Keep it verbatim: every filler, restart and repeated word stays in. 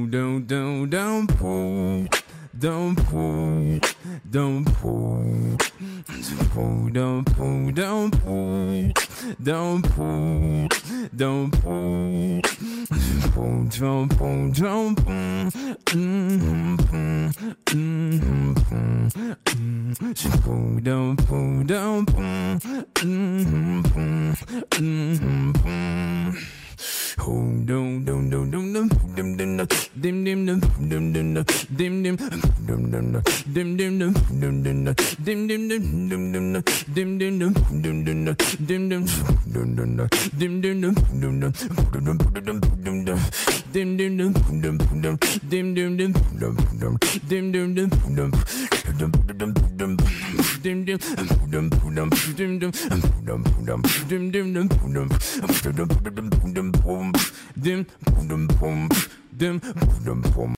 don't don't don't pull. Don't pull, don't pull, pull, don't pull, don't pull, don't pull, don't pull, pull, don't pull, don't pull, mm-hmm, pull, mm-hmm, pull, don't pull, don't pull, mm-hmm, pull, mm-hmm, pull. Oh, dum dum dum dum dum dum dum dum dim dim dum dum dum dum dim dim dum dum dum dim dim dum dum dum dim dim dum dum dum dim dim dum dum dum dim dim dum dum dum dim dim dum dum dum dum dum dum dim dim dum dum dum dim dim dum dum dum dim dim dum dum dum dum dum dim dim dum dum dim dim dum dum dim dim dum dum dum dum boom dim boom boom dim boom boom